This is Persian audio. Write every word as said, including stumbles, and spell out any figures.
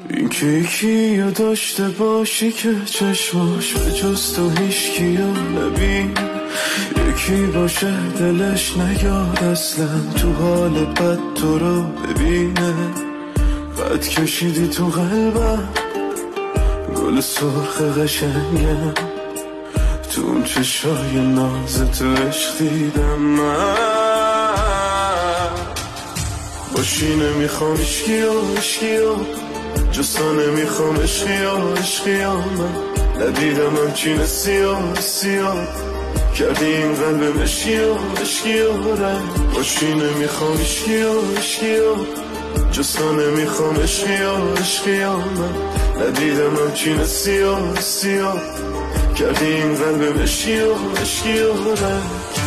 این که یکی داشته باشی که چشماش به جز تو هیچکیو نبین، یکی باشه دلش نیاد اصلا تو حال بد تو رو ببینه. قد کشیدی تو قلبم گل سرخ قشنگم، تو اون چشای ناز تو عشق دیدم من. باشی نمیخوام عشقی و عشقی و جسا نمیخوام عشقی و عشقی و من ندیدم همچین سیاه سیاه کردی این قلب مشکی و عشقی و رنگ. باشی نمیخوام عشقی و عشقی و جسا نمیخوام عشقی و عشقی و من ندیدم همچین سیاه سیاه کردی این قلب مشکی و عشقی و رنگ.